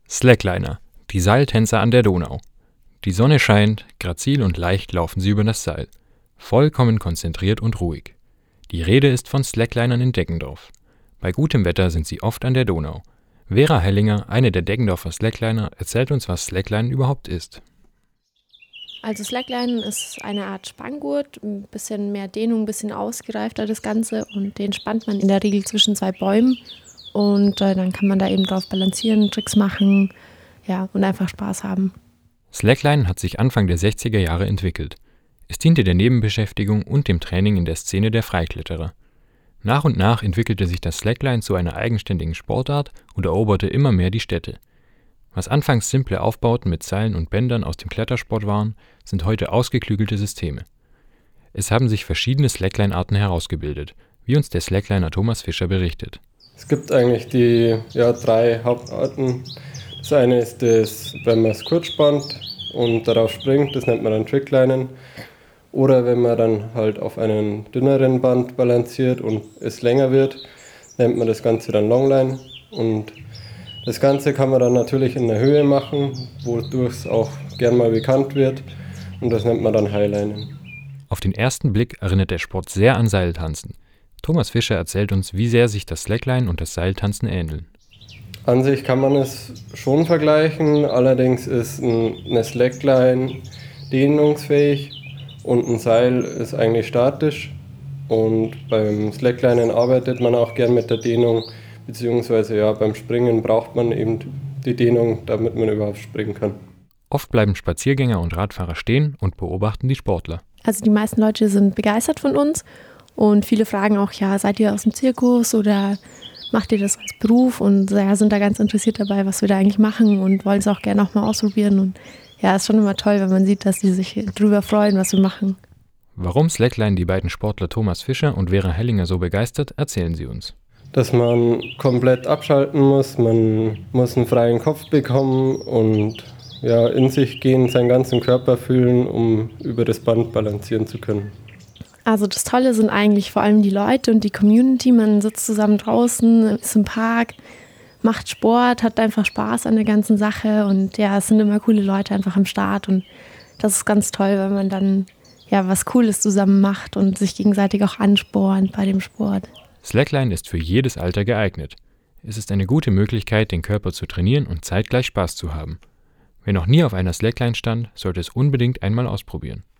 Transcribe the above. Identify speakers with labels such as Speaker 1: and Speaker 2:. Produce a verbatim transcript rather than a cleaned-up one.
Speaker 1: Slackliner, die Seiltänzer an der Donau. Die Sonne scheint, grazil und leicht laufen sie über das Seil. Vollkommen konzentriert und ruhig. Die Rede ist von Slacklinern in Deggendorf. Bei gutem Wetter sind sie oft an der Donau. Vera Hellinger, eine der Deggendorfer Slackliner, erzählt uns, was Slackline überhaupt ist.
Speaker 2: Also Slackline ist eine Art Spanngurt, ein bisschen mehr Dehnung, ein bisschen ausgereifter das Ganze, und den spannt man in der Regel zwischen zwei Bäumen, und äh, dann kann man da eben drauf balancieren, Tricks machen, ja, und einfach Spaß haben.
Speaker 1: Slackline hat sich Anfang der sechziger Jahre entwickelt. Es diente der Nebenbeschäftigung und dem Training in der Szene der Freikletterer. Nach und nach entwickelte sich das Slackline zu einer eigenständigen Sportart und eroberte immer mehr die Städte. Was anfangs simple Aufbauten mit Seilen und Bändern aus dem Klettersport waren, sind heute ausgeklügelte Systeme. Es haben sich verschiedene Slackline-Arten herausgebildet, wie uns der Slackliner Thomas Fischer berichtet.
Speaker 3: Es gibt eigentlich die ja, drei Hauptarten. Das eine ist das, wenn man es kurz spannt und darauf springt, das nennt man dann Tricklinen. Oder wenn man dann halt auf einem dünneren Band balanciert und es länger wird, nennt man das Ganze dann Longline. Und das Ganze kann man dann natürlich in der Höhe machen, wodurch es auch gern mal bekannt wird. Und das nennt man dann Highlinen.
Speaker 1: Auf den ersten Blick erinnert der Sport sehr an Seiltanzen. Thomas Fischer erzählt uns, wie sehr sich das Slackline und das Seiltanzen ähneln.
Speaker 3: An sich kann man es schon vergleichen, allerdings ist eine Slackline dehnungsfähig und ein Seil ist eigentlich statisch. Und beim Slacklinen arbeitet man auch gern mit der Dehnung, beziehungsweise ja, beim Springen braucht man eben die Dehnung, damit man überhaupt springen kann.
Speaker 1: Oft bleiben Spaziergänger und Radfahrer stehen und beobachten die Sportler.
Speaker 2: Also die meisten Leute sind begeistert von uns, und viele fragen auch, ja, seid ihr aus dem Zirkus oder macht ihr das als Beruf? Und ja, sind da ganz interessiert dabei, was wir da eigentlich machen, und wollen es auch gerne auch mal ausprobieren. Und ja, ist schon immer toll, wenn man sieht, dass die sich drüber freuen, was wir machen.
Speaker 1: Warum Slackline die beiden Sportler Thomas Fischer und Vera Hellinger so begeistert, erzählen sie uns.
Speaker 3: Dass man komplett abschalten muss, man muss einen freien Kopf bekommen und ja, in sich gehen, seinen ganzen Körper fühlen, um über das Band balancieren zu können.
Speaker 2: Also das Tolle sind eigentlich vor allem die Leute und die Community. Man sitzt zusammen draußen, ist im Park, macht Sport, hat einfach Spaß an der ganzen Sache, und ja, es sind immer coole Leute einfach am Start, und das ist ganz toll, wenn man dann ja was Cooles zusammen macht und sich gegenseitig auch anspornt bei dem Sport.
Speaker 1: Slackline ist für jedes Alter geeignet. Es ist eine gute Möglichkeit, den Körper zu trainieren und zeitgleich Spaß zu haben. Wer noch nie auf einer Slackline stand, sollte es unbedingt einmal ausprobieren.